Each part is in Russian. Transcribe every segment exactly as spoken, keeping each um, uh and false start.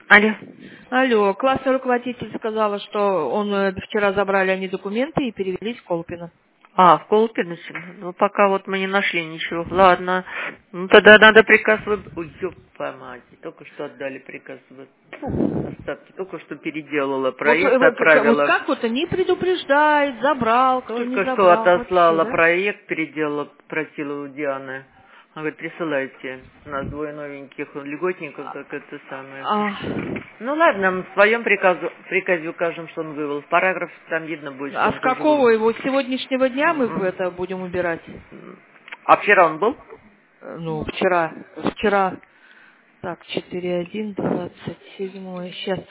Алло. Алло, классный руководитель сказала, что он э, вчера забрали они документы и перевелись в Колпино. А, в Колпино? Ну, пока вот мы не нашли ничего. Ладно. Ну, тогда надо приказ вы... Ой, ёпа мать, только что отдали приказ вы... Фу, остатки, только что переделала Вот, э, проект, вот, как- вот отправила. как вот не предупреждает, забрал, кто не Только что забрал, вообще, отослала да? проект, переделала, просила у Дианы. Она говорит, присылайте. У нас двое новеньких льготников, как это самое. А, Ну ладно, мы в своем приказу, приказе укажем, что он вывел. В параграф там видно будет, что а он с тоже вывел. какого его с сегодняшнего дня мы в М-м. это будем убирать? А вчера он был? Э, Ну, вчера, вчера, так, четыре один двадцать семь, сейчас.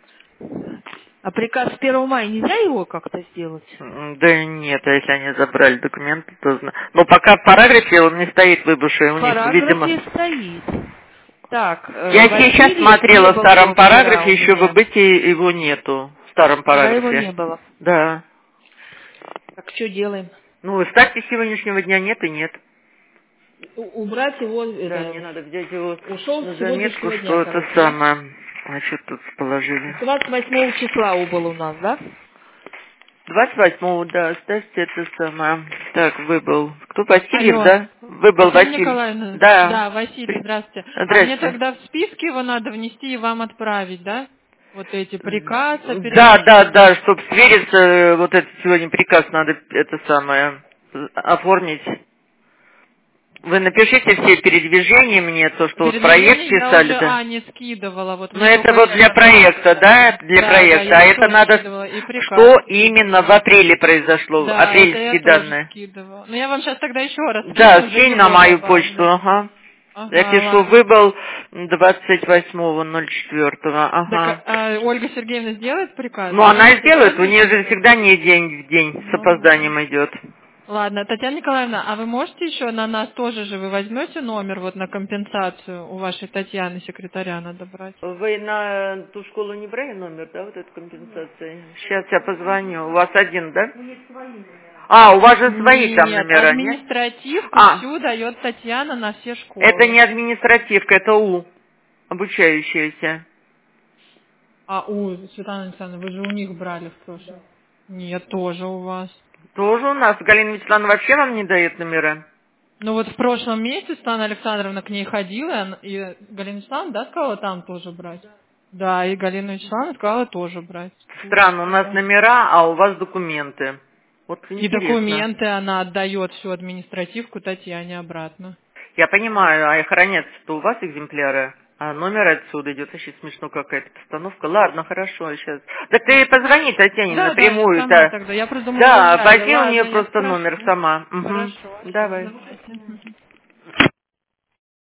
А приказ с первого мая нельзя его как-то сделать? М, Да нет, а если они забрали документы, то зна- но пока в параграфе он не стоит выбывший, у В них, видимо... параграфе стоит. Так, э, Я сейчас Васильев смотрела не в было старом его вчера параграфе, у еще меня. выбытия его нету. В старом Вчера его параграфе. не было. Да. Так, что делаем? Ну, старте сегодняшнего дня нет и нет. У- убрать его, Да, мне это, надо взять его ушел на с заметку, сегодняшнего дня, что это короче, да? самое. А что тут положили? двадцать восьмого числа убыл у нас, да? двадцать восьмого, да, ставьте это самое. Так, выбыл. Кто, Васильев, Алло, да? Выбыл Татьяна Василий. Николаевна, Да. да, Василий, При- здравствуйте. А мне Здрасте. тогда в списке его надо внести и вам отправить, да? Вот эти приказ о Да, да, перемещении. да, чтобы свериться, э, вот этот сегодня приказ надо это самое э, оформить. Вы напишите все передвижения мне, то, что вот проект Передвижение я писали, уже да. Ане скидывала, вот Но мне это только вот для это проекта, надо. да, это для Да, да, проекта. я А это это уже надо, скидывала, и приказ что именно в скидывала. апреле произошло, Да, это я апрельские тоже данные. скидывала. Но я вам сейчас тогда еще раз Да, скину, уже скинь на его мою почту, добавлю. ага. Я Ага, пишу, ладно. выбыл двадцать восьмого ноль четвёртого, Так, ага. а, а Ольга Сергеевна сделает приказ, Ну, да? она сделает, у Сегодня? нее же всегда не день в день, с Ну ладно. опозданием идет. Ладно, Татьяна Николаевна, а вы можете еще на нас тоже же, вы возьмете номер вот на компенсацию у вашей Татьяны, секретаря надо брать? Вы на ту школу не брали номер, да, вот эту компенсацию? Сейчас я позвоню. У вас один, да? А, у вас же свои там Нет, номера, нет? административку А, всю дает Татьяна на все это школы. не административка, это У, обучающаяся. А у, Светлана Александровна, вы же у них брали в прошлом. Нет, тоже у вас. Тоже у нас. Галина Вячеславовна вообще вам не дает номера? Ну вот в прошлом месяце Светлана Александровна к ней ходила, и она- и Галина Вячеславовна, да, сказала там тоже брать? Да, и Галина Вячеславовна сказала тоже брать. Странно, у нас номера, а у вас документы. Вот И интересно. документы она отдает всю административку Татьяне обратно. Я понимаю, а хранятся-то у вас экземпляры, а номер отсюда идет. Вообще смешно какая-то постановка. Ладно, хорошо, сейчас. Так ты позвони Татьяне Да, да, я сама напрямую-то. тогда. Я просто думала, вы Да, взяли. возьми у Ладно, нее я просто номер спрошу. сама. Угу. Хорошо, сейчас Давай. давайте. Мгм.